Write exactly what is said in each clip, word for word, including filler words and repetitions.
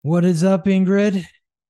What is up, Ingrid?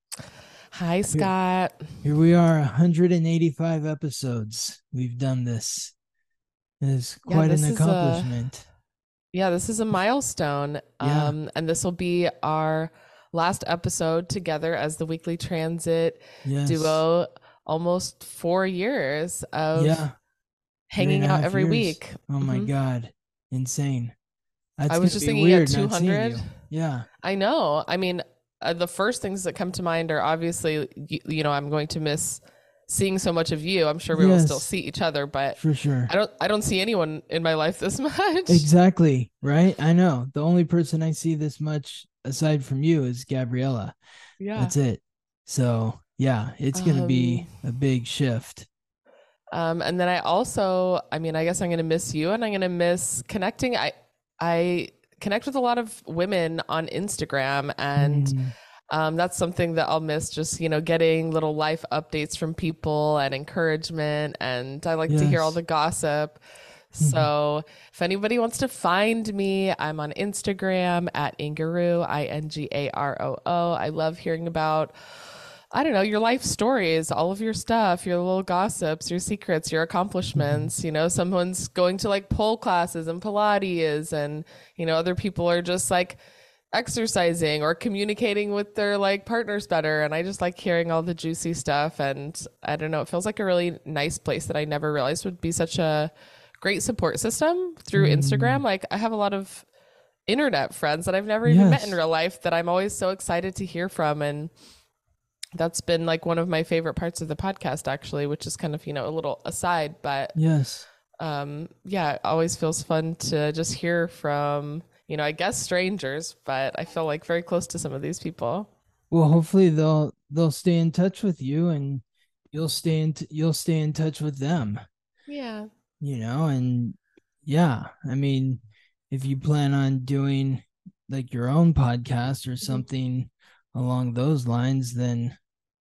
Hi, Here, Scott. here we are, one hundred eighty-five episodes. We've done this. It's Yeah, quite an this is a accomplishment. yeah, this is a milestone. Yeah, Um, and this will be our last episode together as the Weekly Transit yes, duo. Almost four years of yeah, three and a hanging out half every years. week. Oh my hmm God, insane. That's I was gonna just be thinking at weird not seeing two hundred. you. Yeah, I know. I mean, uh, the first things that come to mind are obviously, you, you know, I'm going to miss seeing so much of you. I'm sure we will still yes, see each other, but for sure. I don't, I don't see anyone in my life this much. Exactly, right? I know. The only person I see this much aside from you is Gabriella. Yeah. That's it. So, yeah, it's gonna Um, be a big shift. Um, and then I also, I mean, I guess I'm gonna miss you, and I'm gonna miss connecting. I I connect with a lot of women on Instagram, and Mm, um, that's something that I'll miss. Just you know, getting little life updates from people and encouragement, and I like to hear all yes. the gossip. So if anybody wants to find me, I'm on Instagram at Ingaroo, I N G A R O O. I love hearing about I don't know, your life stories, all of your stuff, your little gossips, your secrets, your Mhm. accomplishments. You know, someone's going to like pole classes and Pilates, and, you know, other people are just like exercising or communicating with their like partners better. And I just like hearing all the juicy stuff. And I don't know, it feels like a really nice place that I never realized would be such a great support system through Instagram. Mm, Like, I have a lot of internet friends that I've never even met in yes. real life that I'm always so excited to hear from. And that's been like one of my favorite parts of the podcast, actually, which is kind of, you know, a little aside, but Yes. um yeah, it always feels fun to just hear from, you know, I guess strangers, but I feel like very close to some of these people. Well, hopefully they'll they'll stay in touch with you and you'll stay in t- you'll stay in touch with them, Yeah. you know, and yeah, I mean, if you plan on doing like your own podcast or Mhm. something along those lines, then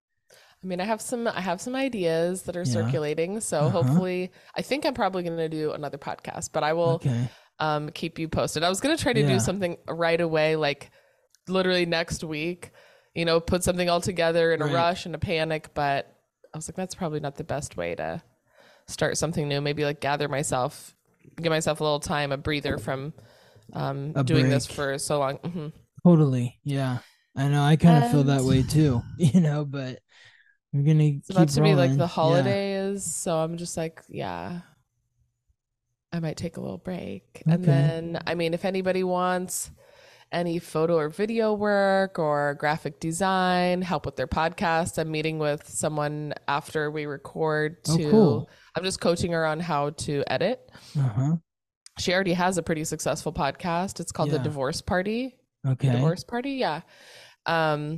I mean, I have some I have some ideas that are yeah. circulating, so Uh-huh. hopefully I think I'm probably going to do another podcast, but I will Okay. um keep you posted. I was going to try to do Yeah. something right away, like literally next week, you know, put something all together in a Right. rush and a panic, but I was like, that's probably not the best way to start something new. Maybe like gather myself, give myself a little time, a breather from um, A doing this break. for so long. hmm Totally. Yeah. I know I kind of feel And that way too, you know, but we're going to it's about keep to be like rolling. the Yeah. holidays. So I'm just like, yeah, I might take a little break. And Okay. then, I mean, if anybody wants any photo or video work or graphic design, help with their podcast, I'm meeting with someone after we record Oh, to, cool. I'm just coaching her on how to edit. Uh-huh. She already has a pretty successful podcast. It's called The Yeah. Divorce Party. The Okay. Divorce Party, yeah. Um,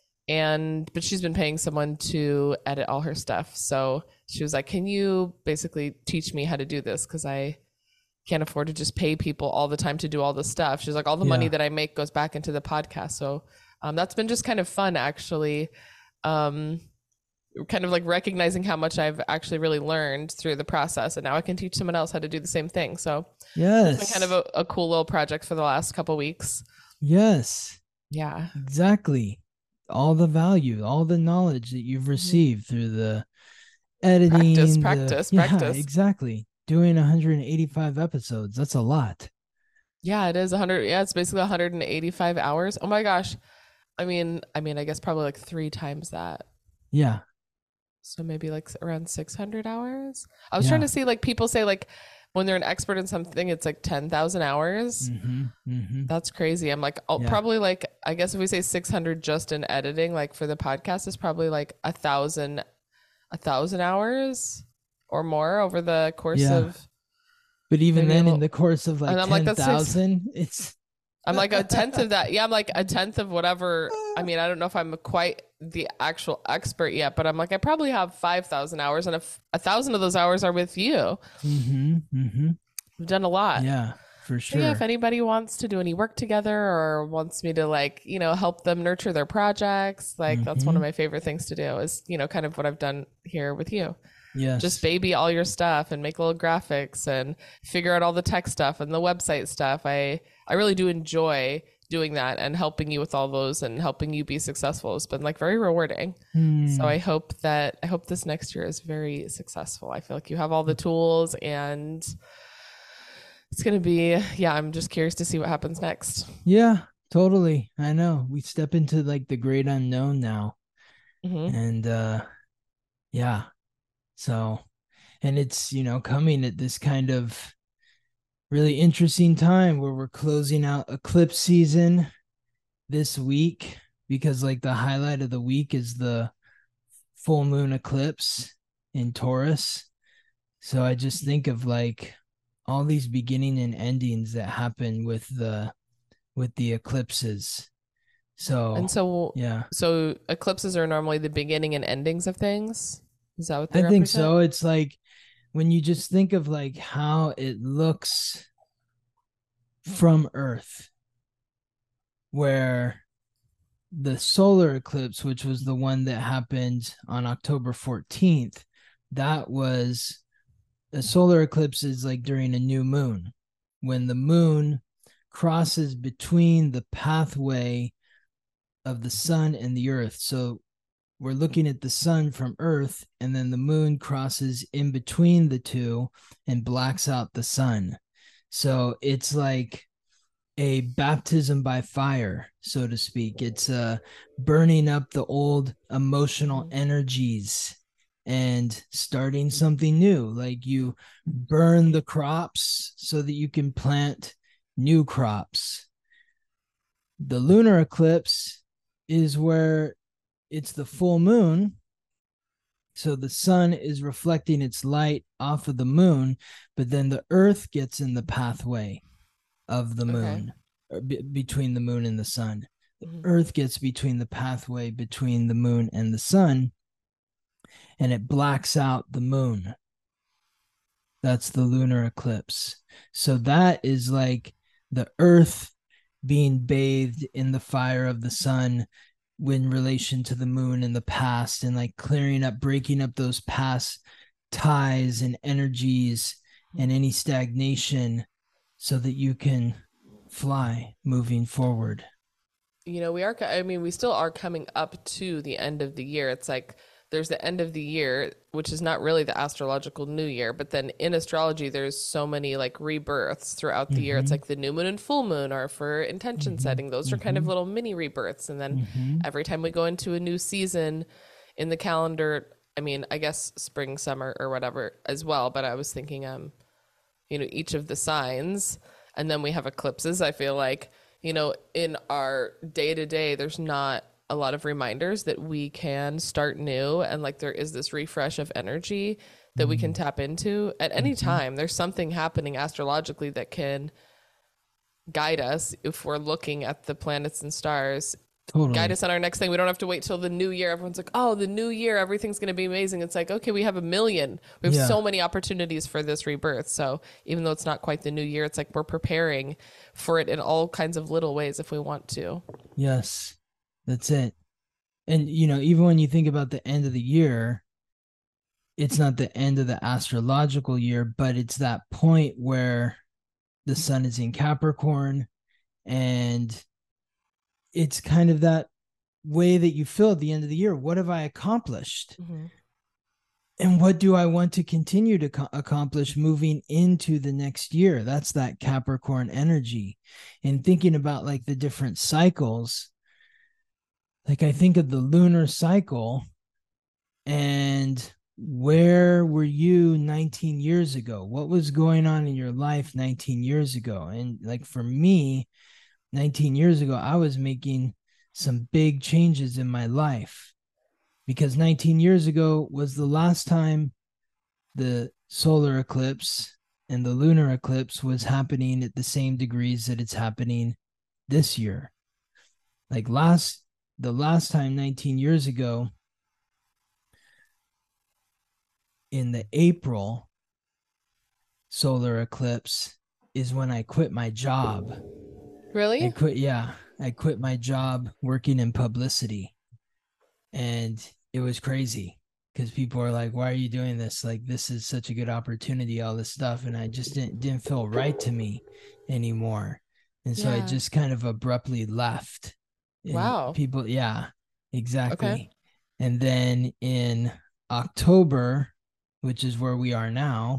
and but she's been paying someone to edit all her stuff. So she was like, "Can you basically teach me how to do this? Because I can't afford to just pay people all the time to do all this stuff." She's like, "All the money Yeah. that I make goes back into the podcast." So um, that's been just kind of fun, actually. Um, Kind of like recognizing how much I've actually really learned through the process, and now I can teach someone else how to do the same thing. So that's been kind of Yes. a, a cool little project for the last couple weeks. Yes. Yeah. Exactly. All the value, all the knowledge that you've Mhm. received through the Practice, editing, the practice, yeah, practice. exactly. Doing one hundred eighty-five episodes. That's a lot. Yeah, it is one hundred. Yeah, it's basically one hundred eighty-five hours. Oh my gosh. I mean, I mean, I guess probably like three times that. Yeah. So maybe like around six hundred hours. I was trying Yeah. to see like people say like when they're an expert in something, it's like ten thousand hours. Mhm. Mhm. That's crazy. I'm like, oh, Yeah. probably like, I guess if we say six hundred just in editing, like for the podcast, is probably like a thousand, a thousand hours or more over the course Yeah. of But even maybe a then in little. the course of like And I'm like, that's six. ten thousand, it's I'm like a tenth of that. Yeah, I'm like a tenth of whatever. I mean, I don't know if I'm quite the actual expert yet, but I'm like, I probably have five thousand hours, and if a thousand of those hours are with you, mhm. Mhm. we've done a lot. Yeah, for So yeah, if sure. anybody wants to do any work together or wants me to like, you know, help them nurture their projects, like that's one of Mhm. my favorite things to do is, you know, kind of what I've done here with you. Just Yes. baby all your stuff and make little graphics and figure out all the tech stuff and the website stuff. I I really do enjoy doing that and helping you with all those and helping you be successful has been like very rewarding. Hmm. So I hope that I hope this next year is very successful. I feel like you have all the tools and it's going to be, yeah, I'm just curious to see what happens next. Yeah, totally. I know. We step into like the great unknown now. Mm-hmm. And uh yeah. So, and it's, you know, coming at this kind of really interesting time where we're closing out eclipse season this week, because like the highlight of the week is the full moon eclipse in Taurus. So I just think of like all these beginning and endings that happen with the with the eclipses. So And so, yeah, so eclipses are normally the beginning and endings of things. Is that what they I think represent? so. It's like when you just think of like how it looks from Earth, where the solar eclipse, which was the one that happened on October fourteenth, that was a solar eclipse is like during a new moon, when the moon crosses between the pathway of the sun and the earth. So we're looking at the sun from earth, and then the moon crosses in between the two and blacks out the sun. So it's like a baptism by fire, so to speak. It's uh, burning up the old emotional energies and starting something new. Like you burn the crops so that you can plant new crops. The lunar eclipse is where it's the full moon. So the sun is reflecting its light off of the moon, but then the earth gets in the pathway of the Okay. moon, or be- between the moon and the sun. The Mm-hmm. earth gets between the pathway between the moon and the sun, and it blacks out the moon. That's the lunar eclipse. So that is like the earth being bathed in the fire of the sun in relation to the moon in the past, and like clearing up, breaking up those past ties and energies and any stagnation so that you can fly moving forward. You know, we are, I mean, we still are coming up to the end of the year. It's like there's the end of the year, which is not really the astrological new year, but then in astrology, there's so many like rebirths throughout the year. It's Mm-hmm. like the new moon and full moon are for intention Mm-hmm. setting. Those are kind of Mm-hmm. little mini rebirths. And then Mm-hmm. every time we go into a new season in the calendar, I mean, I guess spring, summer, or whatever as well. But I was thinking, um, you know, each of the signs, and then we have eclipses. I feel like, you know, in our day to day, there's not a lot of reminders that we can start new, and like there is this refresh of energy that we can tap into at any Mm-hmm. time. There's something happening astrologically that can guide us if we're looking at the planets and stars, guide Totally. us on our next thing. We don't have to wait till the new year. Everyone's like, oh, the new year, everything's going to be amazing. It's like, okay, we have a million. We have Yeah. so many opportunities for this rebirth. So even though it's not quite the new year, it's like we're preparing for it in all kinds of little ways if we want to. Yes. That's it. And you know, even when you think about the end of the year, it's not the end of the astrological year, but it's that point where the sun is in Capricorn, and it's kind of that way that you feel at the end of the year. What have I accomplished? Mm-hmm. And what do I want to continue to co- accomplish moving into the next year? That's that Capricorn energy. And thinking about like the different cycles, like I think of the lunar cycle, and where were you nineteen years ago? What was going on in your life nineteen years ago? And like for me, nineteen years ago, I was making some big changes in my life, because nineteen years ago was the last time the solar eclipse and the lunar eclipse was happening at the same degrees that it's happening this year. Like last, the last time nineteen years ago, in the April solar eclipse, is when I quit my job. I Really? quit, yeah, I quit my job working in publicity. And it was crazy because people are like, why are you doing this? Like, this is such a good opportunity, all this stuff. And I just didn't, didn't feel right to me anymore. And so I Yeah. just kind of abruptly left. And Wow. people, yeah, Okay. exactly. And then in October, which is where we are now,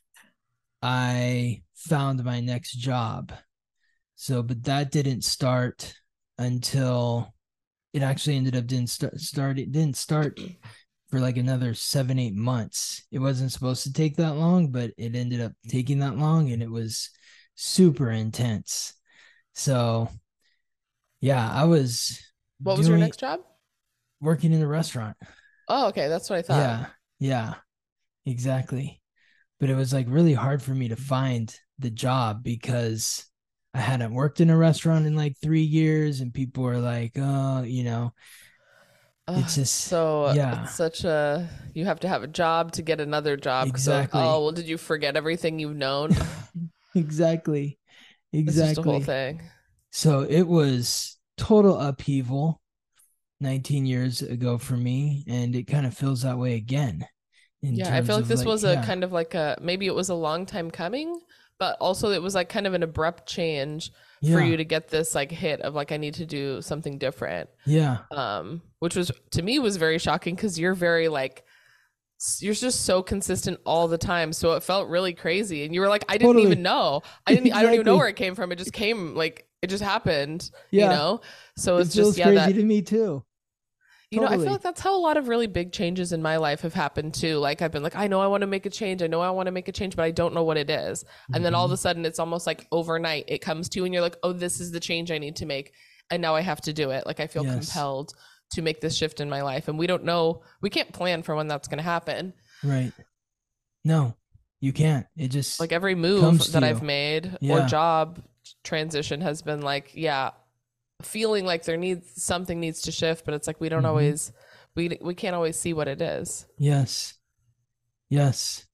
I found my next job. So, but that didn't start until it actually ended up didn't start start it didn't start for like another seven, eight months. It wasn't supposed to take that long, but it ended up taking that long, and it was super intense. So yeah, I was What was your doing next job? working in a restaurant. Oh, okay. That's what I thought. Yeah, yeah, exactly. But it was like really hard for me to find the job because I hadn't worked in a restaurant in like three years, and people were like, "Oh, you know, Oh, it's it's just so it's yeah, such a you have to have a job to get another job because they're like, oh, exactly, well, did you forget everything you've known? exactly, It's just a whole exactly." thing. So it was total upheaval nineteen years ago for me, and it kind of feels that way again in Yeah, I feel terms like of this like, was a yeah, kind of like a maybe it was a long time coming, but also it was like kind of an abrupt change for yeah, you to get this like hit of like I need to do something different. yeah, Um, which was to me was very shocking because you're very like you're just so consistent all the time. So it felt really crazy. And you were like, I didn't even totally, know. I didn't I don't even know where exactly, it came from. It just came like it just happened, you yeah. know? So It it's just feels yeah, crazy that to me too. you know, I feel like Totally. that's how a lot of really big changes in my life have happened too. Like I've been like, I know I want to make a change. I know I want to make a change, but I don't know what it is. And then all of Mm-hmm. a sudden it's almost like overnight it comes to you and you're like, oh, this is the change I need to make. And now I have to do it. Like I feel Yes. compelled to make this shift in my life. And we don't know, we can't plan for when that's going to happen. Right. No, you can't. It just Like every move comes to that I've you. made or Yeah. job transition has been like, yeah, feeling like there needs something needs to shift, but it's like we don't Mm-hmm. always we we can't always see what it is. Yes. Yes.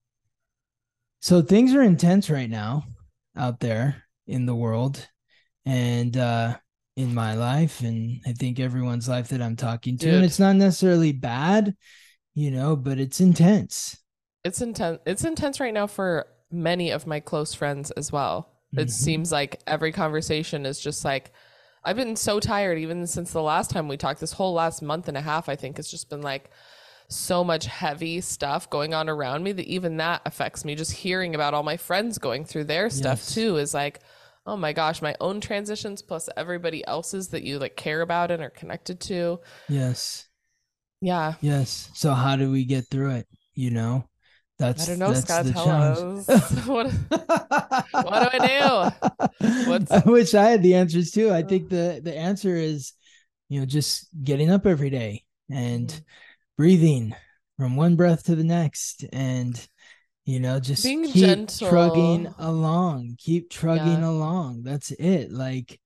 So things are intense right now out there in the world, and uh in my life, and I think everyone's life that I'm talking to. And Dude, it's not necessarily bad, you know, but it's intense. it's intense. It's intense right now for many of my close friends as well. It Mm-hmm. seems like every conversation is just like I've been so tired even since the last time we talked. This whole last month and a half, I think, it's just been like so much heavy stuff going on around me that even that affects me. Just hearing about all my friends going through their stuff Yes. too is like, oh my gosh, my own transitions plus everybody else's that you like care about and are connected to. Yes. Yeah. Yes. So how do we get through it? You know, I don't that's know, that's Scott, the tell challenge. us. what what do I do? What's I wish I had the answers too. I think the the answer is, you know, just getting up every day and Mhm. breathing from one breath to the next, and you know, just Being keep trugging gentle. along, keep trugging Yeah. along. That's it. Like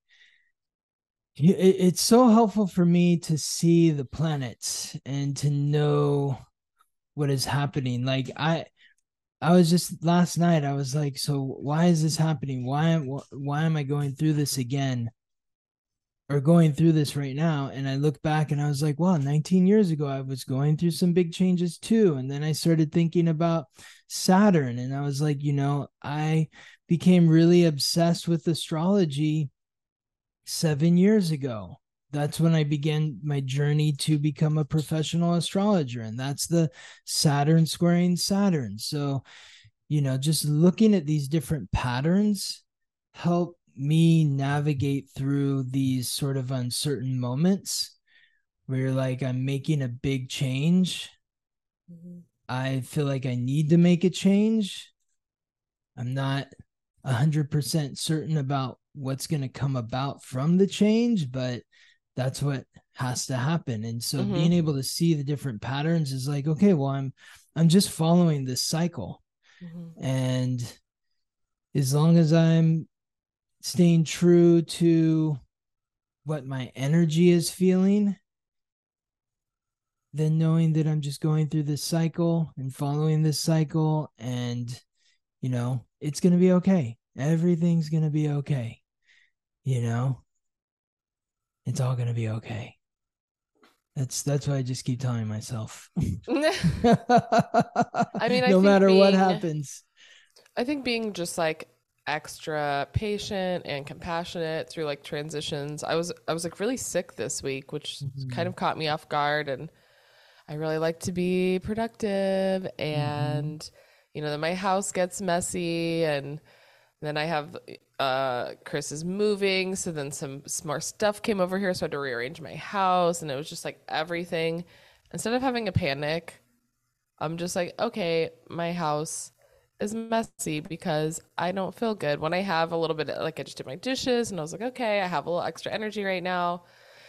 it, it's so helpful for me to see the planets and to know what is happening. Like I I was just last night I was like, so why is this happening? Why why am I going through this again? Or going through this right now? And I look back and I was like, wow, nineteen years ago I was going through some big changes too. And then I started thinking about Saturn, and I was like, you know, I became really obsessed with astrology seven years ago. That's when I began my journey to become a professional astrologer, and that's the Saturn squaring Saturn. So, you know, just looking at these different patterns help me navigate through these sort of uncertain moments where you're like, I'm making a big change. Mhm. I feel like I need to make a change. I'm not one hundred percent certain about what's going to come about from the change, but that's what has to happen. And so being Mhm. able to see the different patterns is like, okay, well, I'm I'm just following this cycle. Mhm. And as long as I'm staying true to what my energy is feeling, then knowing that I'm just going through this cycle and following this cycle, and you know, it's going to be okay. Everything's going to be okay. You know, it's all going to be okay. That's that's what I just keep telling myself. I mean, I No think matter what being happens. I think being just like extra patient and compassionate through like transitions. I was I was like really sick this week, which kind Mhm. of caught me off guard, and I really like to be productive, Mhm. and you know, then my house gets messy, and then I have uh Chris is moving, so then some, some more stuff came over here, so I had to rearrange my house, and it was just like everything. Instead of having a panic, I'm just like, okay, my house is messy because I don't feel good. When I have a little bit, like I just did my dishes and I was like, okay, I have a little extra energy right now,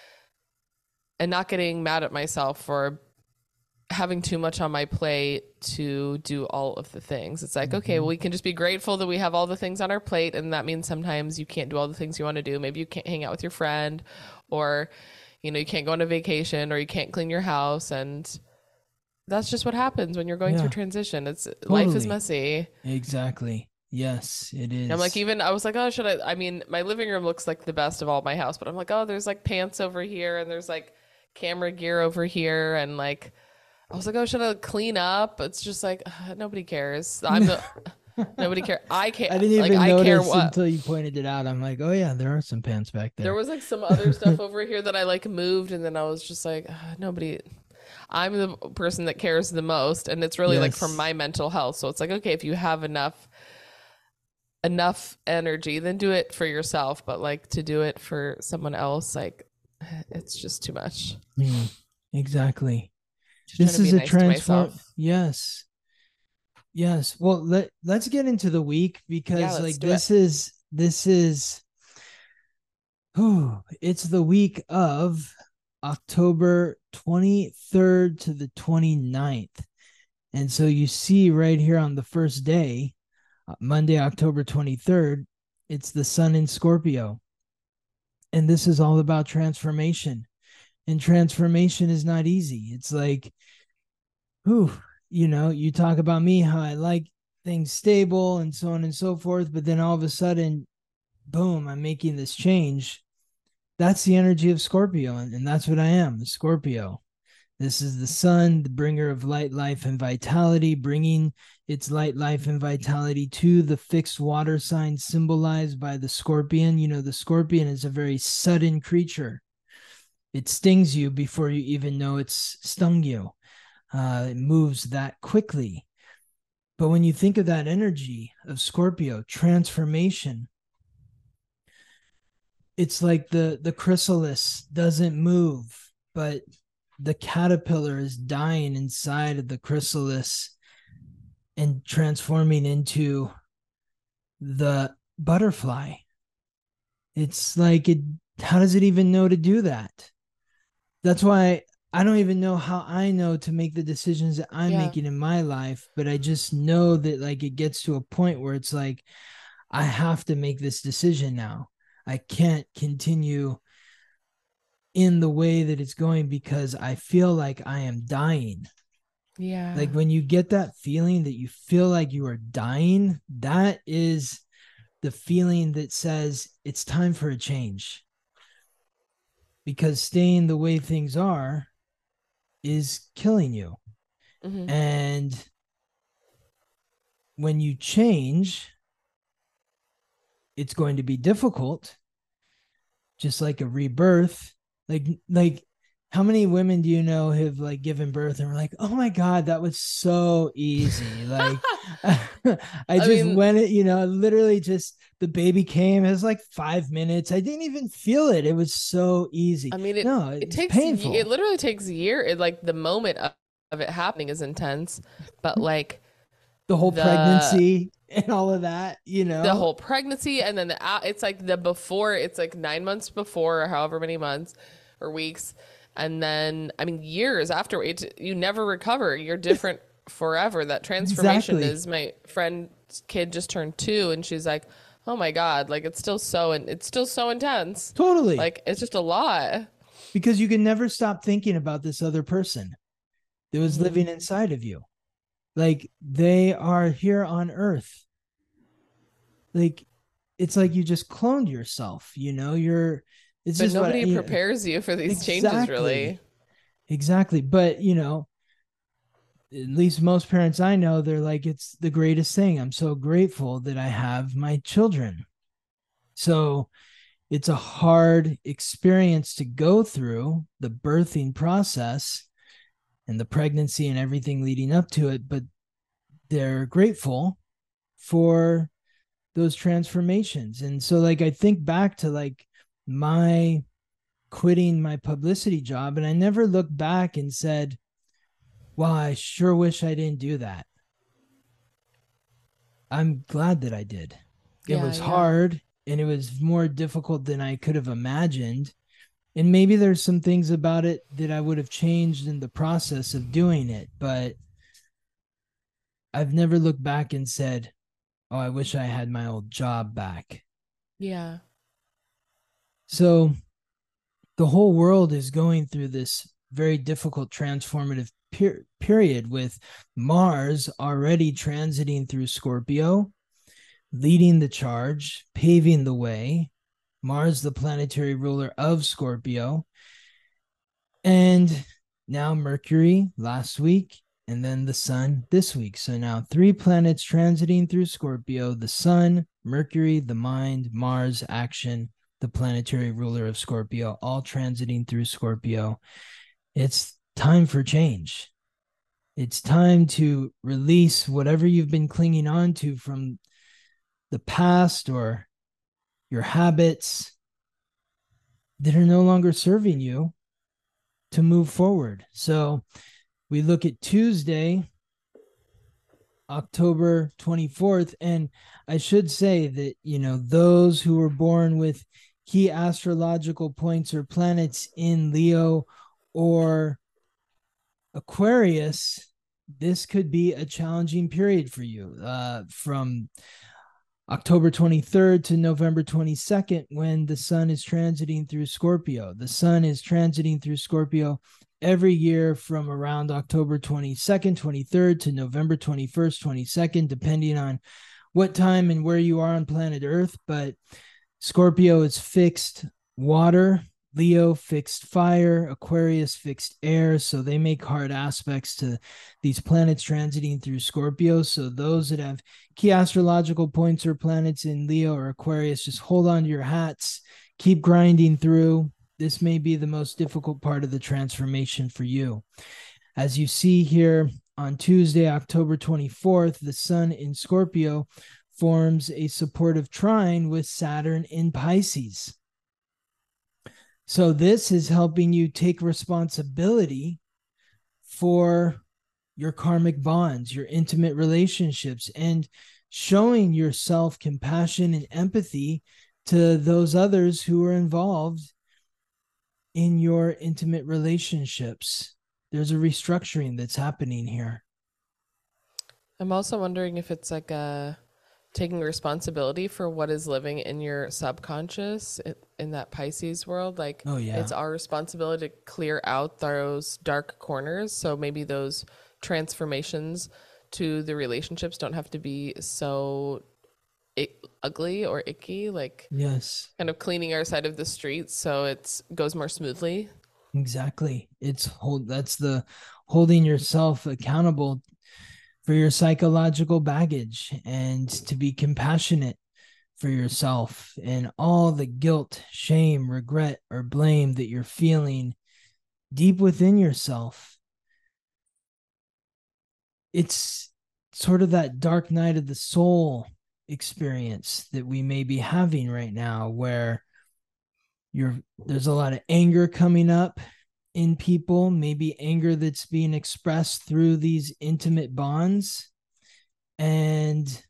and not getting mad at myself for having too much on my plate to do all of the things. It's like, okay, well, Mhm. we can just be grateful that we have all the things on our plate. And that means sometimes you can't do all the things you want to do. Maybe you can't hang out with your friend, or, you know, you can't go on a vacation, or you can't clean your house. And that's just what happens when you're going through Yeah, transition. It's life is totally. messy. Exactly. Yes, it I'm like, is. even I was like, oh, should I? I mean, my living room looks like the best of all my house, but I'm like, oh, there's like pants over here, and there's like camera gear over here, and like, I was like, oh, should I clean up? It's just like uh, nobody cares. I'm the nobody care. I care. I didn't Like even I care notice what. until you pointed it out. I'm like, oh yeah, there are some pants back There there. was like some other stuff over here that I like moved, and then I was just like, uh, nobody. I'm the person that cares the most, and it's really like for Yes. my mental health. So it's like, okay, if you have enough enough energy, then do it for yourself. But like to do it for someone else, like it's just too much. Mm, exactly. Just trying This to be is a nice to transform. myself. Yes. Yes. Well, let let's get into the week Yeah, because let's like do it. this is this is whew, it's the week of October twenty-third to the twenty-ninth. And so you see right here on the first day, uh, Monday, October twenty-third, it's the sun in Scorpio. And this is all about transformation. And transformation is not easy. It's like, whew, you know, you talk about me, how I like things stable and so on and so forth. But then all of a sudden, boom, I'm making this change. That's the energy of Scorpio. And, and that's what I am, a Scorpio. This is the sun, the bringer of light, life, and vitality, bringing its light, life, and vitality to the fixed water sign symbolized by the scorpion. You know, the scorpion is a very sudden creature. It stings you before you even know it's stung you. Uh, it moves that quickly. But when you think of that energy of Scorpio, transformation, it's like the the chrysalis doesn't move, but the caterpillar is dying inside of the chrysalis and transforming into the butterfly. It's like it how does it even know to do that? That's why I don't even know how I know to make the decisions that I'm Yeah. making in my life, but I just know that like it gets to a point where it's like I have to make this decision now. I can't continue in the way that it's going because I feel like I am dying. Yeah. Like when you get that feeling that you feel like you are dying, that is the feeling that says it's time for a change. Because staying the way things are is killing you. Hmm. And when you change, it's going to be difficult, just like a rebirth. Like, like, how many women do you know have like given birth and were like, oh my God, that was so easy? Like, I I just mean, went it, you know, literally just the baby came. It was like five minutes. I didn't even feel it. It was so easy. I mean, it No, it it's takes it painful. literally takes a year. It like the moment of, of it happening is intense, but like The whole the pregnancy and all of that, you the know? whole pregnancy, and then the it's like the before, it's like nine months before, or however many months or weeks, and then I mean years after, it you never recover. You're different forever. That transformation Exactly. is, my friend's kid just turned two, and she's like, oh my God, like it's still so, and it's still so intense. Totally. Like it's just a lot. Because you can never stop thinking about this other person that was Hmm. living inside of you. Like they are here on earth. Like it's like you just cloned yourself, you know? You're it's But just what nobody you know, prepares you for these changes, really. exactly. Exactly. But, you know, at least most parents I know, they're like, it's the greatest thing. I'm so grateful that I have my children. So it's a hard experience to go through, the birthing process and the pregnancy and everything leading up to it, but they're grateful for those transformations. And so, like, I think back to like my quitting my publicity job, and I never looked back and said, wow, I sure wish I didn't do that. I'm glad that I did. It Yeah, was yeah. hard and it was more difficult than I could have imagined. And maybe there's some things about it that I would have changed in the process of doing it, but I've never looked back and said, oh, I wish I had my old job back. Yeah. So the whole world is going through this very difficult transformative per- period with Mars already transiting through Scorpio, leading the charge, paving the way. Mars, the planetary ruler of Scorpio. And now Mercury last week, and then the sun this week. So now three planets transiting through Scorpio: the sun, Mercury, the mind, Mars, action, the planetary ruler of Scorpio, all transiting through Scorpio. It's time for change. It's time to release whatever you've been clinging on to from the past or your habits that are no longer serving you to move forward. So we look at Tuesday, October twenty-fourth. And I should say that, you know, those who were born with key astrological points or planets in Leo or Aquarius, this could be a challenging period for you uh, from October twenty-third to November twenty-second, when the sun is transiting through Scorpio. The sun is transiting through Scorpio every year from around October twenty-second, twenty-third to November twenty-first, twenty-second, depending on what time and where you are on planet Earth. But Scorpio is fixed water, Leo fixed fire, Aquarius fixed air. So they make hard aspects to these planets transiting through Scorpio. So those that have key astrological points or planets in Leo or Aquarius, just hold on to your hats, keep grinding through. This may be the most difficult part of the transformation for you. As you see here on Tuesday, October twenty-fourth, the sun in Scorpio forms a supportive trine with Saturn in Pisces. So this is helping you take responsibility for your karmic bonds, your intimate relationships, and showing yourself compassion and empathy to those others who are involved in your intimate relationships. There's a restructuring that's happening here. I'm also wondering if it's like a taking responsibility for what is living in your subconscious in that Pisces world. Like, oh, yeah. It's our responsibility to clear out those dark corners. So maybe those transformations to the relationships don't have to be so it, ugly or icky, like yes, kind of cleaning our side of the street so it goes more smoothly. Exactly. It's hold that's the holding yourself accountable for your psychological baggage and to be compassionate for yourself and all the guilt, shame, regret, or blame that you're feeling deep within yourself. It's sort of that dark night of the soul experience that we may be having right now, where you're there's a lot of anger coming up in people, maybe anger that's being expressed through these intimate bonds. And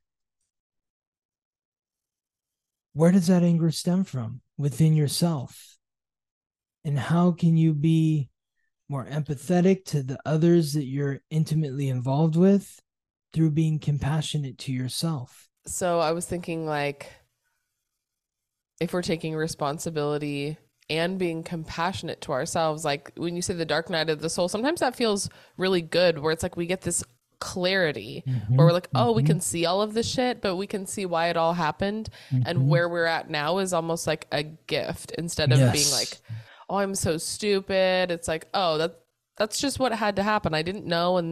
where does that anger stem from? Within yourself. And how can you be more empathetic to the others that you're intimately involved with through being compassionate to yourself? So I was thinking, like, if we're taking responsibility and being compassionate to ourselves, like when you say the dark night of the soul, sometimes that feels really good, where it's like we get this clarity mm-hmm, where we're like, oh, mm-hmm. we can see all of this shit, but we can see why it all happened. Mm-hmm. And where we're at now is almost like a gift, instead of yes. being like, oh, I'm so stupid. It's like, oh, that that's just what had to happen. I didn't know. And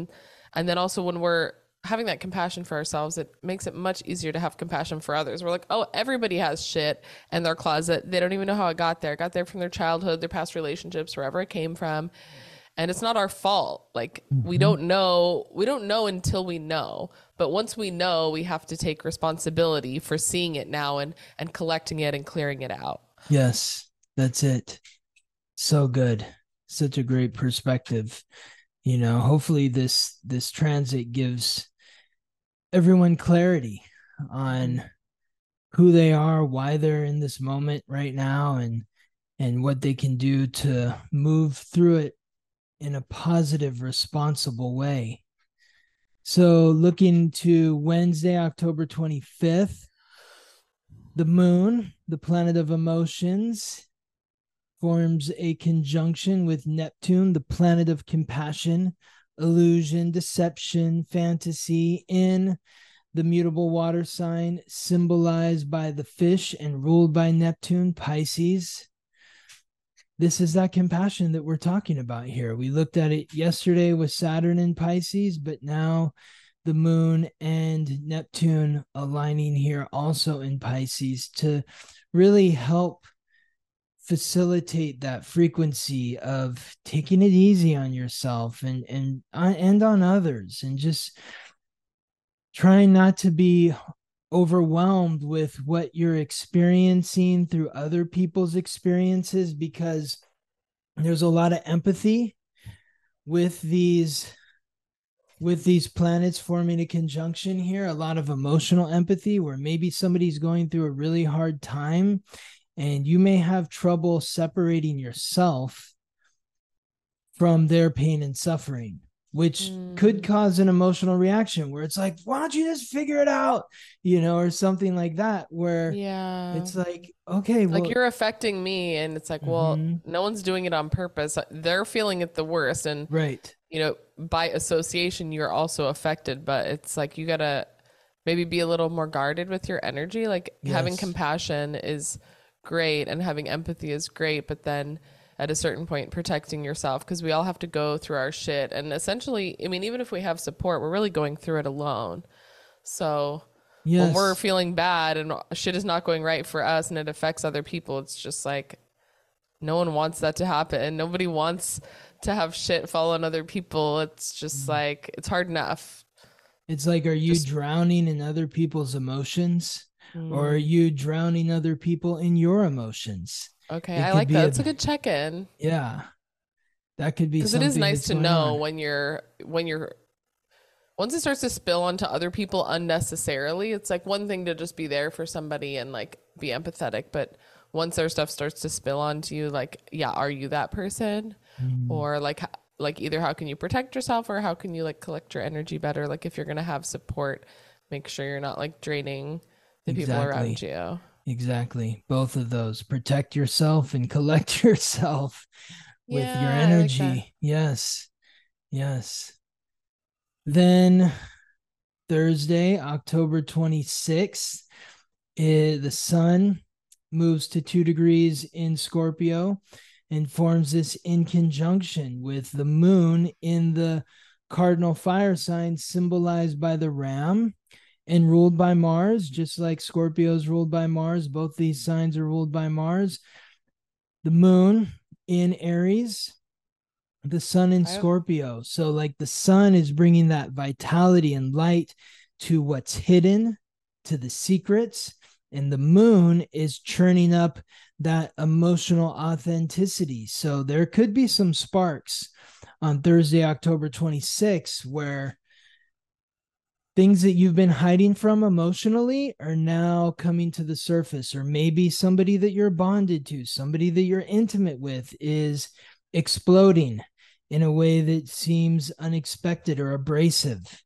And then also when we're having that compassion for ourselves, it makes it much easier to have compassion for others. We're like, oh, everybody has shit in their closet. They don't even know how it got there. It got there from their childhood, their past relationships, wherever it came from. And it's not our fault. Like we Mm-hmm. don't know, we don't know until we know. But once we know, we have to take responsibility for seeing it now and and collecting it and clearing it out. Yes, that's it. So good. Such a great perspective. You know, hopefully this this transit gives everyone clarity on who they are, why they're in this moment right now, and and what they can do to move through it in a positive, responsible way. So, looking to Wednesday, October twenty-fifth, the moon, the planet of emotions, forms a conjunction with Neptune, the planet of compassion, illusion, deception, fantasy, in the mutable water sign symbolized by the fish and ruled by Neptune, Pisces. This is that compassion that we're talking about here. We looked at it yesterday with Saturn in Pisces, but now the moon and Neptune aligning here also in Pisces to really help facilitate that frequency of taking it easy on yourself and and and on others, and just trying not to be overwhelmed with what you're experiencing through other people's experiences, because there's a lot of empathy with these with these planets forming a conjunction here, a lot of emotional empathy where maybe somebody's going through a really hard time and you may have trouble separating yourself from their pain and suffering, which mm. could cause an emotional reaction where it's like, why don't you just figure it out, you know, or something like that, where yeah, it's like, okay, like well, you're affecting me, and it's like, well, mm-hmm. no one's doing it on purpose. They're feeling it the worst, and right, you know, by association, you're also affected. But it's like you gotta maybe be a little more guarded with your energy. Like yes. having compassion is great, and having empathy is great, but then at a certain point protecting yourself, because we all have to go through our shit, and essentially, I mean, even if we have support, we're really going through it alone. So yes. when we're feeling bad and shit is not going right for us and it affects other people, it's just like no one wants that to happen. Nobody wants to have shit fall on other people. It's just like, it's hard enough. It's like, are you just drowning in other people's emotions, mm. or are you drowning other people in your emotions? Okay, it I like that. It's a, a good check-in. Yeah, that could be, because it is nice to know on. when you're when you're once it starts to spill onto other people unnecessarily. It's like one thing to just be there for somebody and like be empathetic, but once their stuff starts to spill onto you, like, yeah, are you that person? Mm. Or like like either how can you protect yourself, or how can you like collect your energy better? Like if you're gonna have support, make sure you're not like draining the exactly. people around you. Exactly. Both of those. Protect yourself and collect yourself with yeah, your energy. Like yes. Yes. Then Thursday, October twenty-sixth, is the sun moves to two degrees in Scorpio and forms this in conjunction with the moon in the cardinal fire sign symbolized by the ram and ruled by Mars, just like Scorpio is ruled by Mars. Both these signs are ruled by Mars. The moon in Aries, the sun in Scorpio. So like the sun is bringing that vitality and light to what's hidden, to the secrets, and the moon is churning up that emotional authenticity. So there could be some sparks on Thursday, October twenty-sixth, where things that you've been hiding from emotionally are now coming to the surface, or maybe somebody that you're bonded to, somebody that you're intimate with is exploding in a way that seems unexpected or abrasive.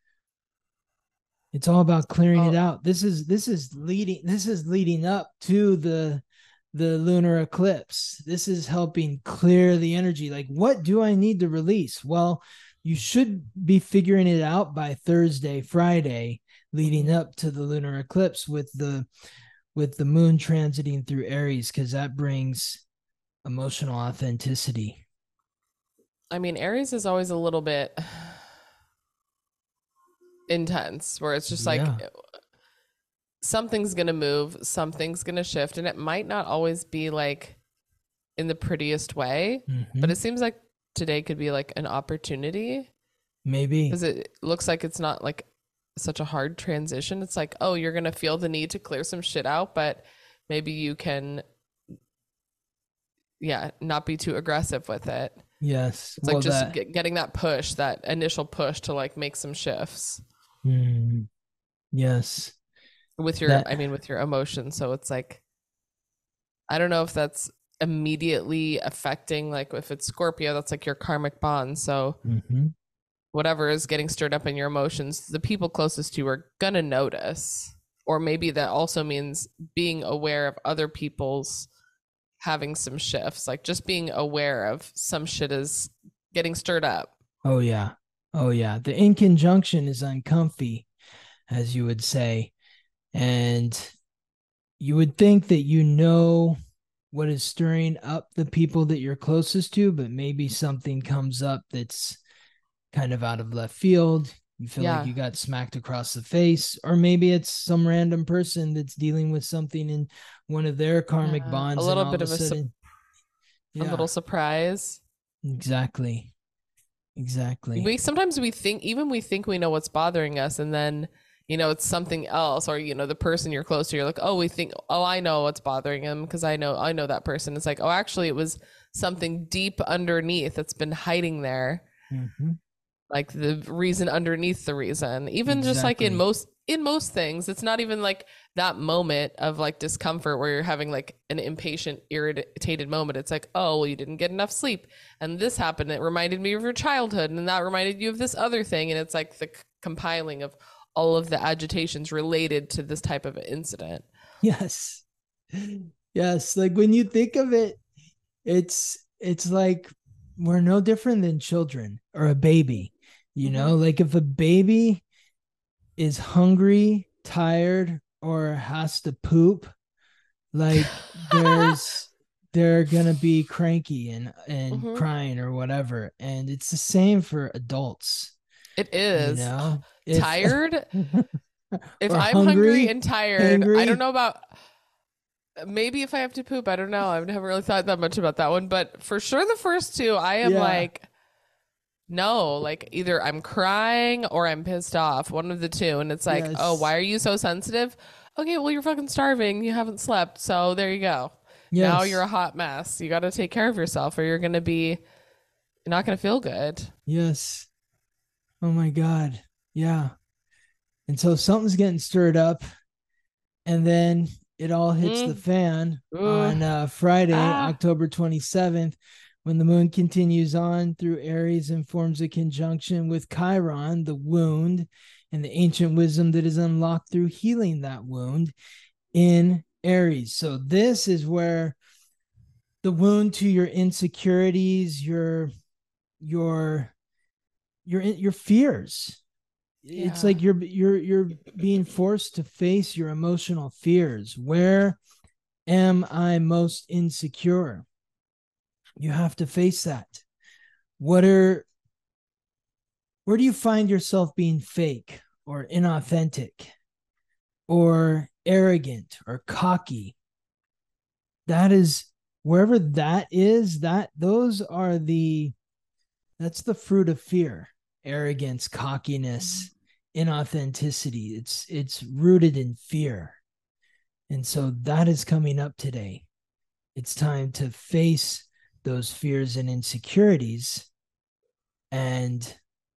It's all about clearing oh. it out. This is this is leading this is leading up to the the lunar eclipse. This is helping clear the energy. Like, what do I need to release? Well, you should be figuring it out by Thursday, Friday, leading up to the lunar eclipse with the with the moon transiting through Aries, because that brings emotional authenticity. I mean, Aries is always a little bit intense, where it's just like Yeah. something's going to move, something's going to shift, and it might not always be like in the prettiest way, but Hmm. it seems like today could be like an opportunity Maybe. because it looks like it's not like such a hard transition. It's like, oh, you're going to feel the need to clear some shit out, but maybe you can, yeah, not be too aggressive with it. Yes. It's like Well, just that. get, getting that push, that initial push to like make some shifts Mm, yes. with your, That. I mean, with your emotions. So it's like, I don't know if that's immediately affecting, like if it's Scorpio, that's like your karmic bond. So Hmm. whatever is getting stirred up in your emotions, the people closest to you are gonna notice. Or maybe that also means being aware of other people's having some shifts, like just being aware of some shit is getting stirred up. Oh yeah. Oh yeah. The in conjunction is uncomfy, as you would say, and you would think that you know what is stirring up the people that you're closest to, but maybe something comes up that's kind of out of left field. You feel like Yeah. you got smacked across the face, or maybe it's some random person that's dealing with something in one of their karmic Yeah. A bonds, and little all of bit a of a, su- sudden, a yeah, little surprise. exactly, exactly. We sometimes we think, even we think we know what's bothering us, and then you know it's something else, or you know the person you're close to, you're like, oh, we think, oh, I know what's bothering him because I know I know that person. It's like, oh, actually it was something deep underneath that's been hiding there, Hmm. like the reason underneath the reason. Even just like in Exactly. most in most things, it's not even like that moment of like discomfort where you're having like an impatient, irritated moment. It's like, oh, well, you didn't get enough sleep, and this happened. It reminded me of your childhood, and that reminded you of this other thing. And it's like the c- compiling of all of the agitations related to this type of incident. Yes. Yes. Like when you think of it, it's it's like we're no different than children or a baby. You Mm-hmm. know, like if a baby is hungry, tired, or has to poop, like there's they're gonna be cranky and and Mm-hmm. crying or whatever. And it's the same for adults, It you is. know. If Tired. If or I'm hungry hungry, and tired, I don't hangry. know about, maybe if I have to poop, I don't know. I've never really thought that much about that one, but for sure the first two, I am Yeah. like, no, like either I'm crying or I'm pissed off, one of the two. And it's like, oh, Yes. why are you so sensitive? Okay, well, you're fucking starving. You haven't slept. So there you go. Now you're Yes. a hot mess. You got to take care of yourself or you're going to be, you're not going to feel good. Yes. Oh my God. Yeah. And so something's getting stirred up, and then it all hits the Mm. fan Ooh. on uh, Friday, Ah. October twenty-seventh, when the moon continues on through Aries and forms a conjunction with Chiron, the wound, and the ancient wisdom that is unlocked through healing that wound in Aries. So this is where the wound to your insecurities, your your your your fears. It's Yeah. like you're you're you're being forced to face your emotional fears. Where am I most insecure? You have to face that. What are where do you find yourself being fake or inauthentic or arrogant or cocky? That is wherever that is, that those are the that's the fruit of fear. Arrogance, cockiness, inauthenticity. It's it's rooted in fear. And so that is coming up today. It's time to face those fears and insecurities and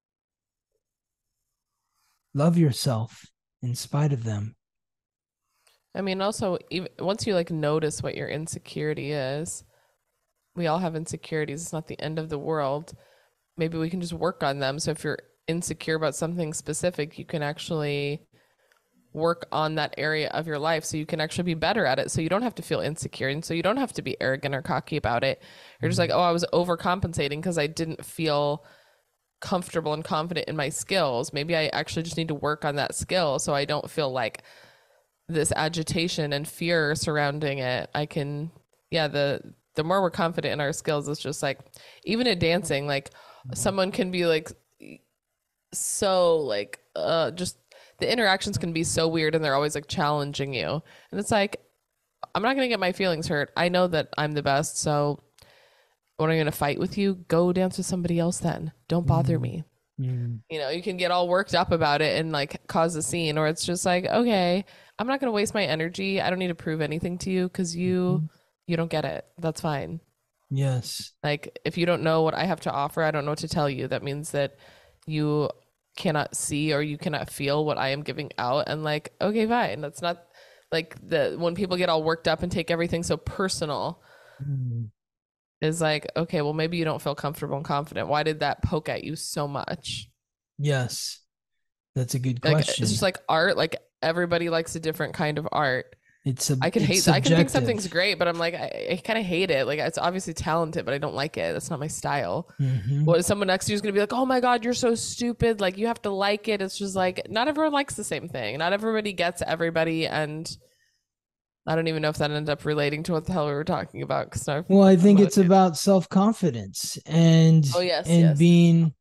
love yourself in spite of them. I mean, also, even once you like notice what your insecurity is, we all have insecurities. It's not the end of the world. Maybe we can just work on them. So if you're insecure about something specific, you can actually work on that area of your life so you can actually be better at it. So you don't have to feel insecure. And so you don't have to be arrogant or cocky about it. You're just like, oh, I was overcompensating because I didn't feel comfortable and confident in my skills. Maybe I actually just need to work on that skill so I don't feel like this agitation and fear surrounding it. I can, yeah, the the more we're confident in our skills, it's just like, even at dancing, like Mm-hmm. someone can be like so like uh, just the interactions can be so weird, and they're always like challenging you. And it's like, I'm not going to get my feelings hurt. I know that I'm the best. So when I'm going to fight with you, go dance with somebody else then. Don't bother mm. me. Mm. You know, you can get all worked up about it and like cause a scene, or it's just like, okay, I'm not going to waste my energy. I don't need to prove anything to you because you, mm. you don't get it. That's fine. Yes. Like if you don't know what I have to offer, I don't know what to tell you. That means that you cannot see or you cannot feel what I am giving out. And like, okay, fine. That's not like the, when people get all worked up and take everything so personal mm. is like, okay, well, maybe you don't feel comfortable and confident. Why did that poke at you so much? Yes. That's a good like, question. It's just like art. Like everybody likes a different kind of art. It's a, I can it's hate, subjective. I can think something's great, but I'm like, I, I kind of hate it. Like it's obviously talented, but I don't like it. That's not my style. Mm-hmm. What is someone next to you is going to be like, oh my God, you're so stupid. Like you have to like it. It's just like, not everyone likes the same thing. Not everybody gets everybody. And I don't even know if that ended up relating to what the hell we were talking about. Cause now well, I think it's about self-confidence and, oh, yes, and yes. being,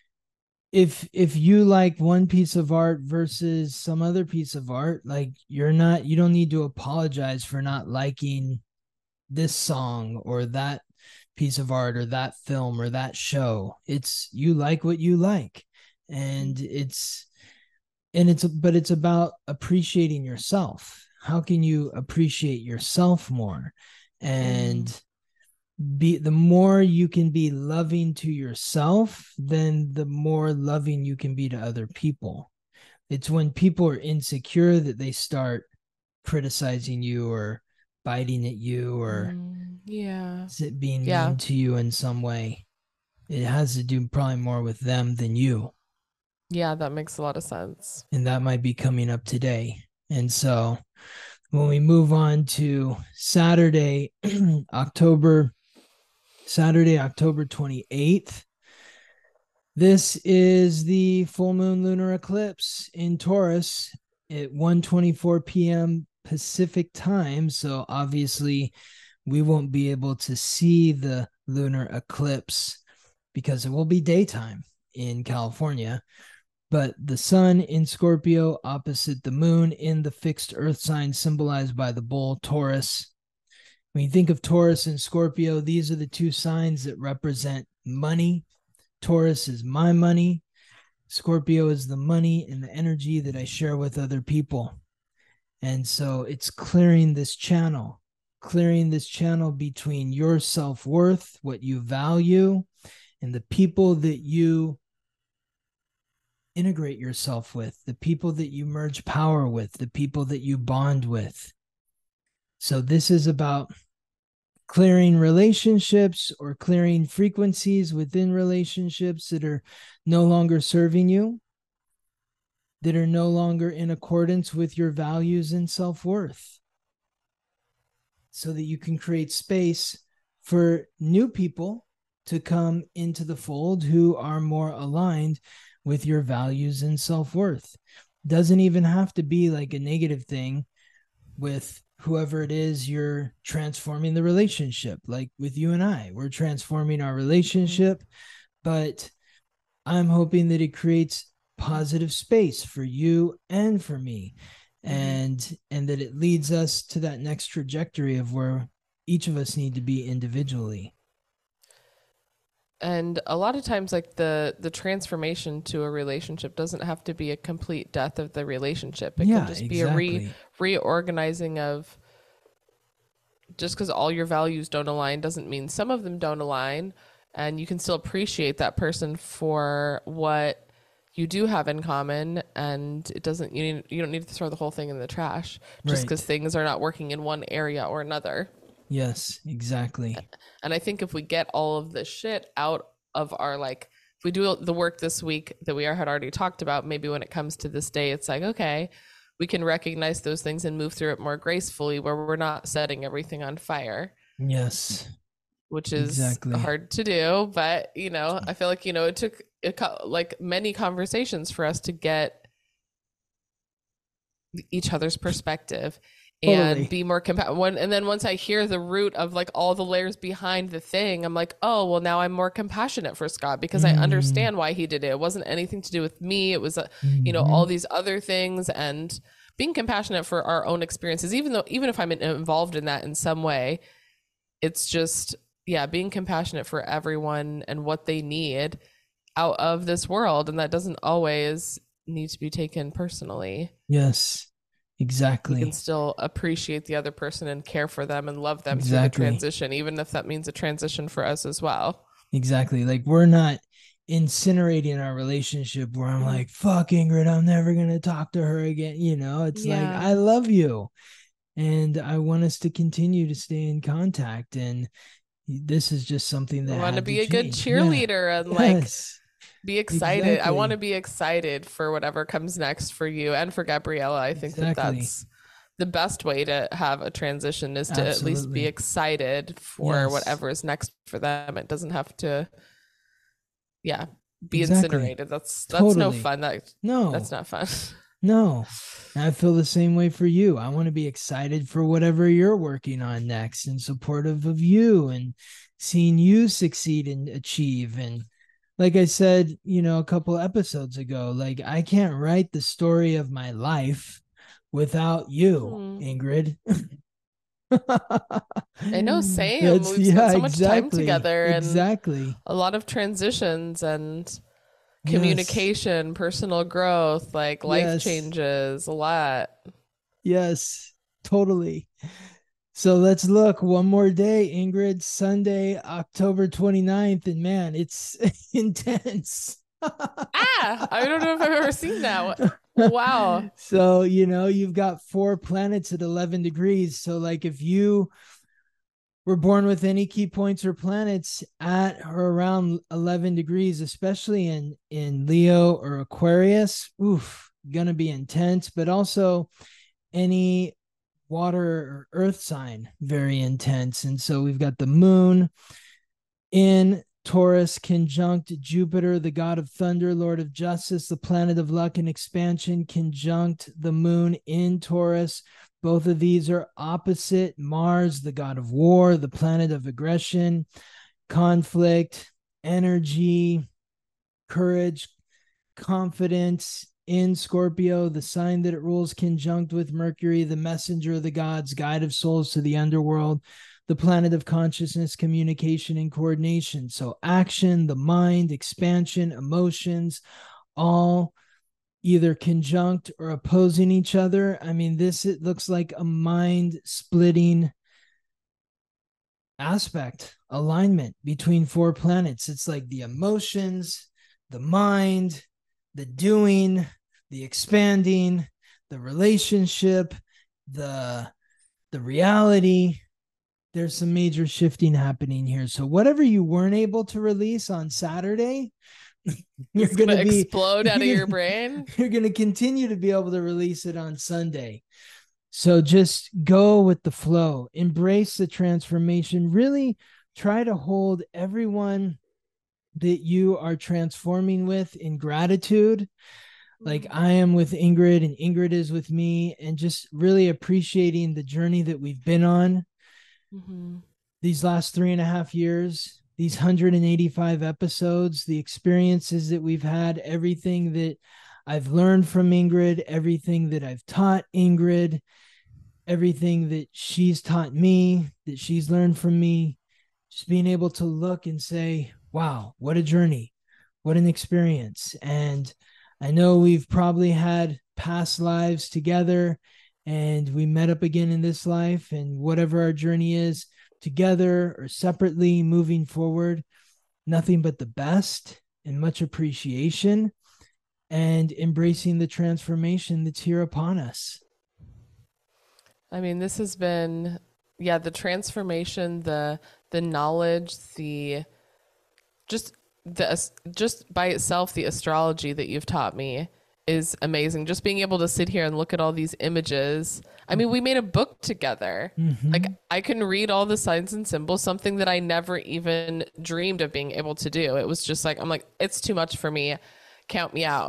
if if you like one piece of art versus some other piece of art, like you're not, you don't need to apologize for not liking this song or that piece of art or that film or that show. It's, you like what you like, and it's and it's but it's about appreciating yourself. How can you appreciate yourself more? And mm. be the more you can be loving to yourself, then the more loving you can be to other people. It's when people are insecure that they start criticizing you or biting at you or mm, yeah being yeah. mean to you in some way. It has to do probably more with them than you. Yeah, that makes a lot of sense. And that might be coming up today. And so when we move on to Saturday, October Saturday, October twenty-eighth. This is the full moon lunar eclipse in Taurus at one twenty-four p.m. Pacific time. So obviously we won't be able to see the lunar eclipse because it will be daytime in California. But the sun in Scorpio opposite the moon in the fixed earth sign symbolized by the bull Taurus. When you think of Taurus and Scorpio, these are the two signs that represent money. Taurus is my money. Scorpio is the money and the energy that I share with other people. And so it's clearing this channel, clearing this channel between your self-worth, what you value, and the people that you integrate yourself with, the people that you merge power with, the people that you bond with. So this is about clearing relationships or clearing frequencies within relationships that are no longer serving you, that are no longer in accordance with your values and self-worth, so that you can create space for new people to come into the fold who are more aligned with your values and self-worth. Doesn't even have to be like a negative thing with whoever it is you're transforming the relationship. Like with you and I, we're transforming our relationship, but I'm hoping that it creates positive space for you and for me, and and that it leads us to that next trajectory of where each of us need to be individually. And a lot of times, like the the transformation to a relationship doesn't have to be a complete death of the relationship. It yeah, can just exactly. be a re reorganizing of, just because all your values don't align doesn't mean some of them don't align, and you can still appreciate that person for what you do have in common. And it doesn't, you need, you don't need to throw the whole thing in the trash just because right. things are not working in one area or another. Yes, exactly. And I think if we get all of this shit out of our, like, if we do the work this week that we had already talked about, maybe when it comes to this day, it's like, okay, we can recognize those things and move through it more gracefully, where we're not setting everything on fire. Yes. Which is exactly. hard to do. But, you know, I feel like, you know, it took it, like many conversations for us to get each other's perspective. and Totally. be more compassionate. When and then once I hear the root of like all the layers behind the thing, I'm like, oh, well, now I'm more compassionate for Scott because I Mm, understand why he did it. It wasn't anything to do with me. It was, uh, you know, hmm. all these other things, and being compassionate for our own experiences, even though even if I'm involved in that in some way, it's just, yeah, being compassionate for everyone and what they need out of this world, and that doesn't always need to be taken personally. Yes, We can exactly. still appreciate the other person and care for them and love them through the Exactly. transition, even if that means a transition for us as well. Exactly. Like we're not incinerating our relationship where I'm like, fuck Ingrid, I'm never gonna talk to her again. You know, it's like Yeah. I love you and I want us to continue to stay in contact. And this is just something I that want to had to be a good change. Yeah. cheerleader and like Yes. be excited. I want to Exactly. be excited for whatever comes next for you and for Gabriella. I think that Exactly. that's the best way to have a transition is to at least be Absolutely. excited for Yes. whatever is next for them. It doesn't have to, yeah, be Exactly. incinerated. That's that's no Totally. fun. That that's No. not fun. No. I feel the same way for you. I want to be excited for whatever you're working on next and supportive of you and seeing you succeed and achieve. And like I said, you know, a couple episodes ago, like I can't write the story of my life without you, Hmm. Ingrid. I know, same. That's, We've spent yeah, so much time exactly. together and Exactly. a lot of transitions and Yes. communication, personal growth, like life Yes. changes, a lot. Yes. Totally. So let's look one more day, Ingrid, Sunday, October 29th. And man, it's intense. Ah, I don't know if I've ever seen that. Wow. So, you know, you've got four planets at eleven degrees. So, like, if you were born with any key points or planets at or around eleven degrees, especially in, in Leo or Aquarius, oof, gonna be intense, but also any water or earth sign, very intense. And so we've got the moon in Taurus conjunct Jupiter, the god of thunder, lord of justice, the planet of luck and expansion, conjunct the moon in Taurus. Both of these are opposite Mars, the god of war, the planet of aggression, conflict, energy, courage, confidence in Scorpio, the sign that it rules, conjunct with Mercury, the messenger of the gods, guide of souls to the underworld, the planet of consciousness, communication, and coordination. So, action, the mind, expansion, emotions, all either conjunct or opposing each other. I mean, this it looks like a mind splitting aspect, alignment between four planets. It's like the emotions, the mind, the doing, the expanding, the relationship, the the reality. There's some major shifting happening here. So whatever you weren't able to release on Saturday, you're It's gonna gonna be explode out of you're your gonna, brain. you're gonna continue to be able to release it on Sunday. So just go with the flow, embrace the transformation, really try to hold everyone that you are transforming with in gratitude. Like I am with Ingrid and Ingrid is with me, and just really appreciating the journey that we've been on Mm-hmm. these last three and a half years, these one hundred eighty-five episodes, the experiences that we've had, everything that I've learned from Ingrid, everything that I've taught Ingrid, everything that she's taught me, that she's learned from me, just being able to look and say, wow, what a journey, what an experience. And I know we've probably had past lives together and we met up again in this life, and whatever our journey is, together or separately, moving forward, nothing but the best and much appreciation and embracing the transformation that's here upon us. I mean, this has been, yeah, the transformation, the the knowledge, the just the just by itself, the astrology that you've taught me is amazing. Just being able to sit here and look at all these images. I mean, we made a book together. Like Mm-hmm. I can read all the signs and symbols, something that I never even dreamed of being able to do. It was just like I'm like, it's too much for me. Count me out.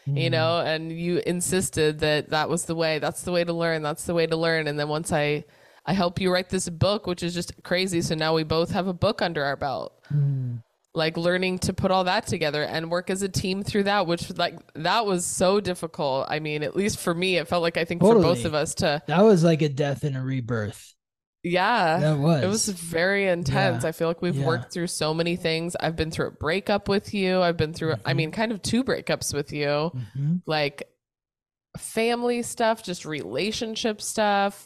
you Mm. know, and you insisted that that was the way, that's the way to learn. That's the way to learn. And then once I, I help you write this book, which is just crazy. So now we both have a book under our belt. Mm. Like learning to put all that together and work as a team through that, which like that was so difficult. I mean, at least for me, it felt like I think Totally. for both of us to, That was like a death and a rebirth. yeah, That was. it was very intense. Yeah. I feel like we've Yeah. worked through so many things. I've been through a breakup with you. I've been through, I Mhm. mean, kind of two breakups with you, hmm like family stuff, just relationship stuff.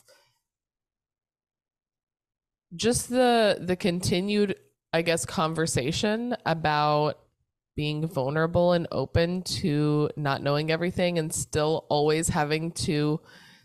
Just the the continued, I guess, conversation about being vulnerable and open to not knowing everything and still always having to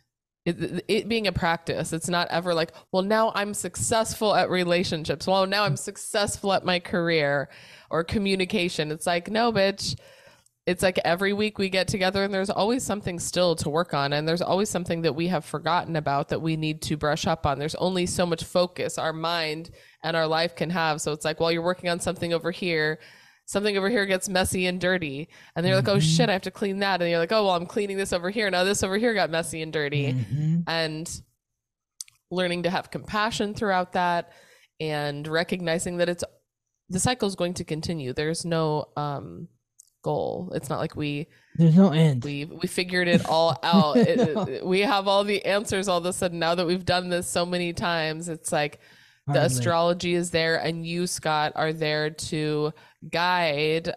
it, it being a practice. It's not ever like, well, now I'm successful at relationships. Well, now I'm successful at my career or communication. It's like, no, bitch. It's like every week we get together and there's always something still to work on. And there's always something that we have forgotten about that we need to brush up on. There's only so much focus our mind and our life can have. So it's like, while you're working on something over here, something over here gets messy and dirty. And then you're like, oh shit, I have to clean that. And you're like, oh, well, I'm cleaning this over here. Now this over here got messy and dirty. hmm And learning to have compassion throughout that and recognizing that it's the cycle is going to continue. There's no um goal. It's not like we There's no end. we we figured it all out. No. It, it- we have all the answers all of a sudden now that we've done this so many times. It's like the Hardly. astrology is there and you, Scott, are there to guide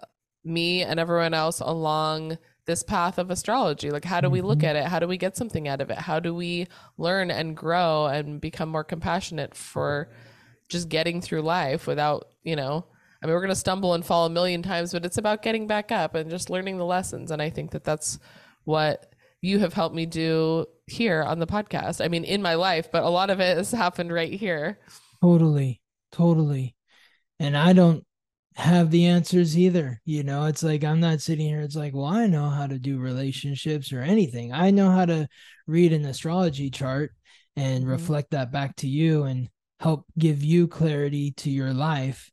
me and everyone else along this path of astrology. Like, how do we look Mhm. at it? How do we get something out of it? How do we learn and grow and become more compassionate for just getting through life without, you know, I mean, we're going to stumble and fall a million times, but it's about getting back up and just learning the lessons. And I think that that's what you have helped me do here on the podcast. I mean, in my life, but a lot of it has happened right here. Totally. Totally. And I don't have the answers either. You know, it's like I'm not sitting here. It's like, well, I know how to do relationships or anything. I know how to read an astrology chart and Mhm. reflect that back to you and help give you clarity to your life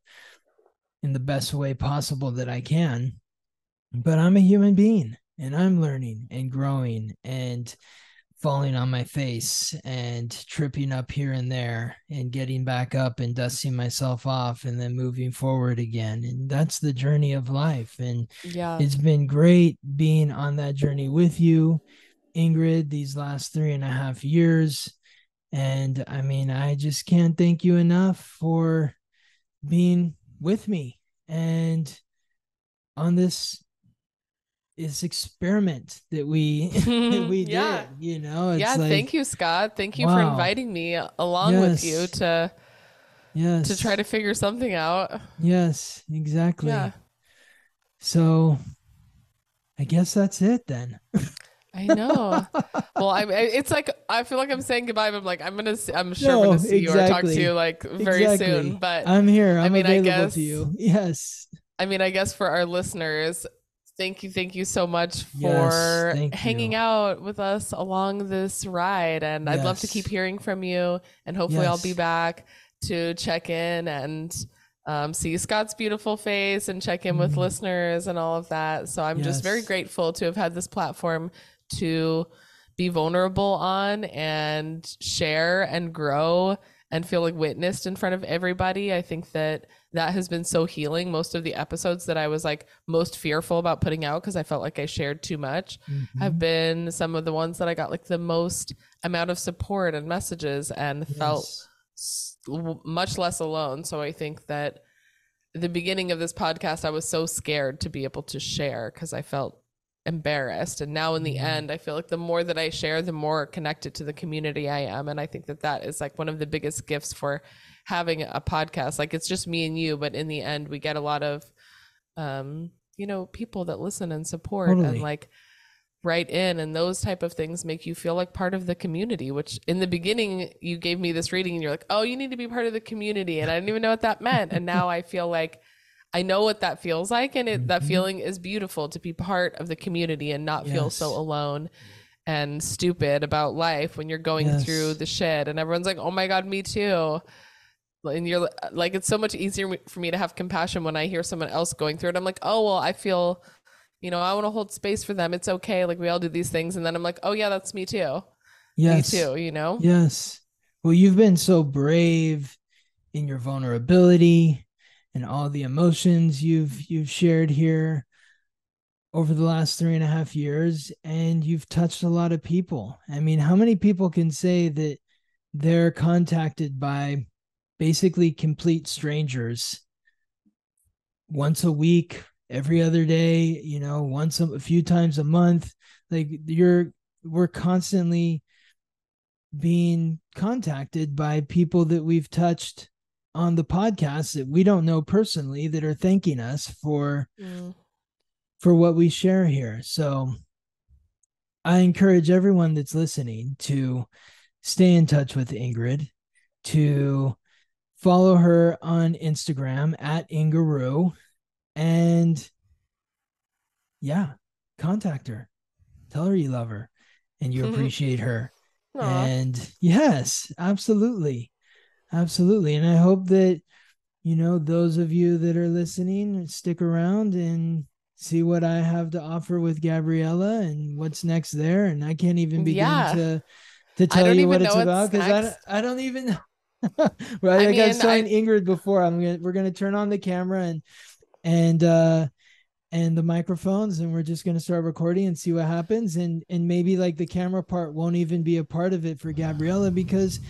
in the best way possible that I can. But I'm a human being and I'm learning and growing and falling on my face and tripping up here and there and getting back up and dusting myself off and then moving forward again. And that's the journey of life. And Yeah. it's been great being on that journey with you, Ingrid, these last three and a half years. And I mean, I just can't thank you enough for being with me and on this this experiment that we that we Yeah. did, you know. It's yeah. like, Thank you, Scott. Thank you for wow. inviting me along with you Yes. to, yes to try to figure something out. yes exactly. Yeah. So I guess that's it then. I know. Well, I it's like I feel like I'm saying goodbye, but I'm like I'm gonna see, I'm sure I'm No, gonna see you or talk exactly. to you like very Exactly. soon. But I'm here. I'm I mean, I available guess- to you. Yes. I mean, I guess for our listeners, thank you, thank you so much Yes, for thank hanging you. out with us along this ride. And I'd love to Yes. keep hearing from you. And hopefully, I'll be Yes. back to check in and um, see Scott's beautiful face and check in with Mhm. listeners and all of that. So I'm just very Yes. grateful to have had this platform to be vulnerable on and share and grow and feel like witnessed in front of everybody. I think that that has been so healing. Most of the episodes that I was like most fearful about putting out because I felt like I shared too much Mhm. have been some of the ones that I got like the most amount of support and messages and felt Yes. s- w- much less alone. So I think that the beginning of this podcast, I was so scared to be able to share because I felt embarrassed. And now in the Mhm. end, I feel like the more that I share, the more connected to the community I am. And I think that that is like one of the biggest gifts for having a podcast. Like it's just me and you, but in the end, we get a lot of, um, you know, people that listen and support Totally. and like write in, and those type of things make you feel like part of the community, which in the beginning you gave me this reading and you're like, oh, you need to be part of the community. And I didn't even know what that meant. And now I feel like I know what that feels like. And it, that Mhm. feeling is beautiful to be part of the community and not feel so Yes. alone and stupid about life when you're going Yes. through the shit and everyone's like, oh my God, me too. And you're like, it's so much easier for me to have compassion when I hear someone else going through it. I'm like, oh, well, I feel You know, I want to hold space for them. It's okay. Like we all do these things. And then I'm like, oh yeah, that's me too. Me Yes. too, you know? Yes. Well, you've been so brave in your vulnerability and all the emotions you've you've shared here over the last three and a half years, and you've touched a lot of people. I mean, how many people can say that they're contacted by basically complete strangers once a week, every other day, you know, once a, a few times a month? Like you're we're constantly being contacted by people that we've touched on the podcast that we don't know personally that are thanking us for Mm. for what we share here. So I encourage everyone that's listening to stay in touch with Ingrid, to follow her on Instagram at Ingaroo, and yeah, contact her. Tell her you love her and you appreciate her. Aw. And yes, absolutely. Absolutely. And I hope that, you know, those of you that are listening stick around and see what I have to offer with Gabriella and what's next there. And I can't even begin Yeah. to to I tell don't you what even know it's about what's because I, next. I don't even know. Right. I Like I was mean, telling I Ingrid before, I'm gonna we're gonna turn on the camera and and uh and the microphones, and we're just going to start recording and see what happens. and and maybe like the camera part won't even be a part of it for Gabriella because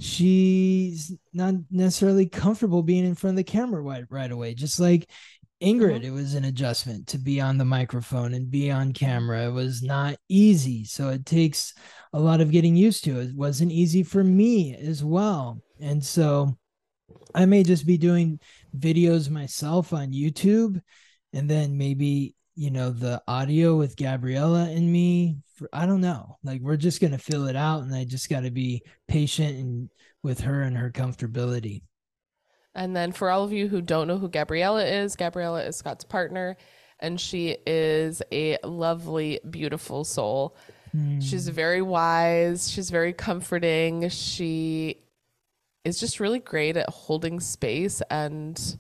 she's not necessarily comfortable being in front of the camera right, right away, just like Ingrid. Mhm. It was an adjustment to be on the microphone and be on camera. It was not easy, so it takes a lot of getting used to. It wasn't easy for me as well, and so I may just be doing videos myself on YouTube, and then maybe, you know, the audio with Gabriella and me. For, I don't know. Like we're just gonna fill it out, and I just got to be patient and with her and her comfortability. And then for all of you who don't know who Gabriella is, Gabriella is Scott's partner, and she is a lovely, beautiful soul. She's Hmm. very wise. She's very comforting. She is just really great at holding space, and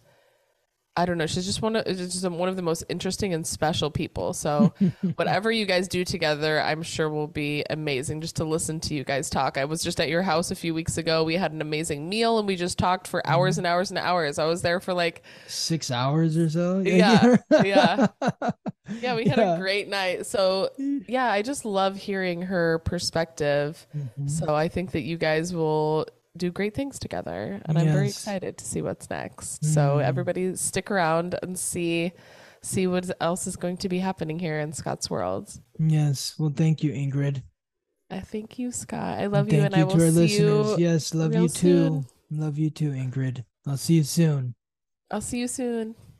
I don't know. She's just one of just one of the most interesting and special people. So whatever you guys do together, I'm sure will be amazing just to listen to you guys talk. I was just at your house a few weeks ago. We had an amazing meal and we just talked for hours and hours and hours. I was there for like, Six hours or so. yeah, Yeah. yeah. Yeah, we had a Yeah. great night. So, yeah, I just love hearing her perspective. Mhm. So, I think that you guys will do great things together, and I'm very Yes. excited to see what's next. So, Mm. everybody stick around and see see what else is going to be happening here in Scott's world. Yes. Well, thank you, Ingrid. I thank you, Scott. I And love you, thank and I you will to our see listeners. you Yes. Love real you soon. too. Love you too, Ingrid. I'll see you soon. I'll see you soon.